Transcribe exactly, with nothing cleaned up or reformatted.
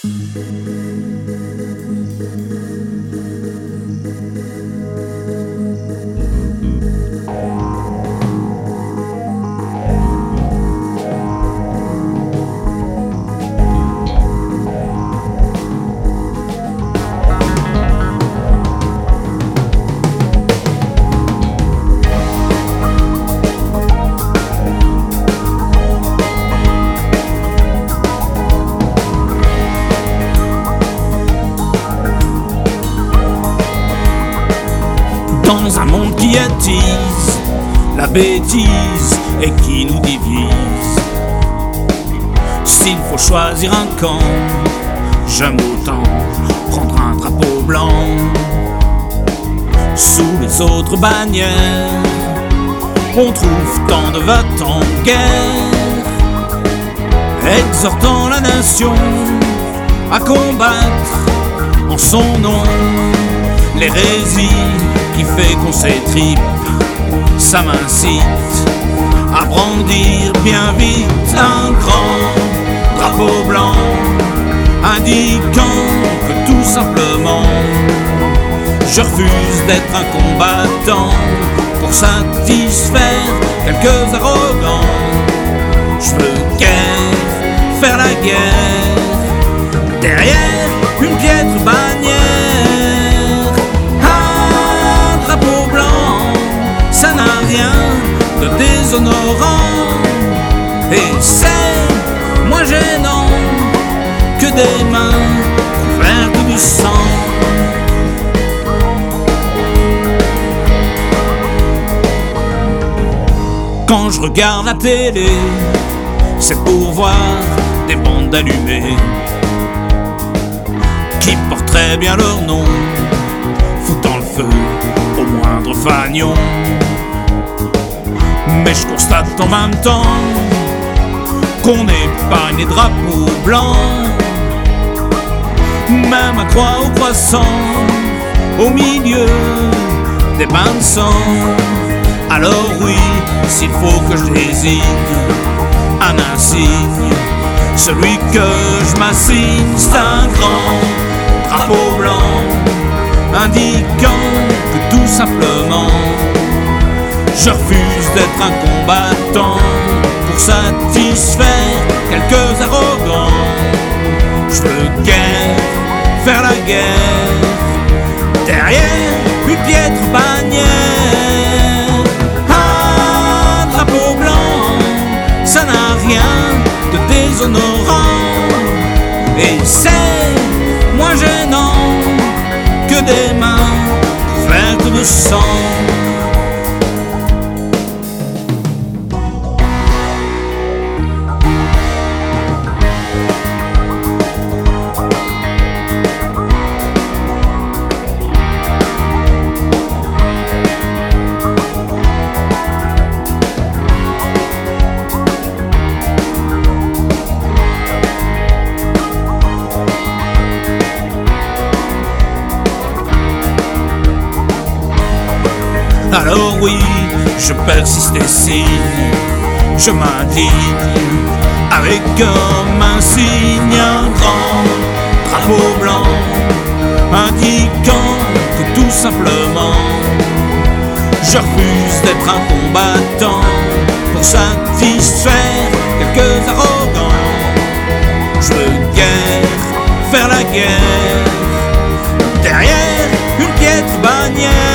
Dans un monde qui attise la bêtise et qui nous divise, s'il faut choisir un camp, j'aime autant prendre un drapeau blanc. Sous les autres bannières, on trouve tant de va-t-en guerre, exhortant la nation à combattre en son nom l'hérésie qui fait qu'on s'étripe. Ça m'incite à brandir bien vite un grand drapeau blanc, indiquant que tout simplement je refuse d'être un combattant pour satisfaire quelques arrogants. Je veux guère faire la guerre derrière une piètre bannière. Un drapeau blanc, ça n'a rien de déshonorant, et c'est moins gênant que des mains couvertes de sang. Quand je regarde la télé, c'est pour voir des bandes allumées qui portent très bien leur nom, foutant le feu au moindre fanion. Mais je constate en même temps qu'on épargne les drapeaux blancs, même à croix au croissant, au milieu des bains de sang. Alors oui, s'il faut que je désigne un insigne, celui que je m'assigne, c'est un grand drapeau blanc, indiquant que tout simplement je refuse d'être un combattant pour satisfaire quelques arrogants. Je veux guère faire la guerre derrière une piètre bannière. Ça n'a rien de déshonorant, et c'est moins gênant que des mains couvertes de sang. Alors oui, je persiste et signe, je m'indigne avec comme un signe un grand drapeau blanc, indiquant que tout simplement je refuse d'être un combattant pour satisfaire quelques arrogants. Je veux guère faire la guerre derrière une piètre bannière.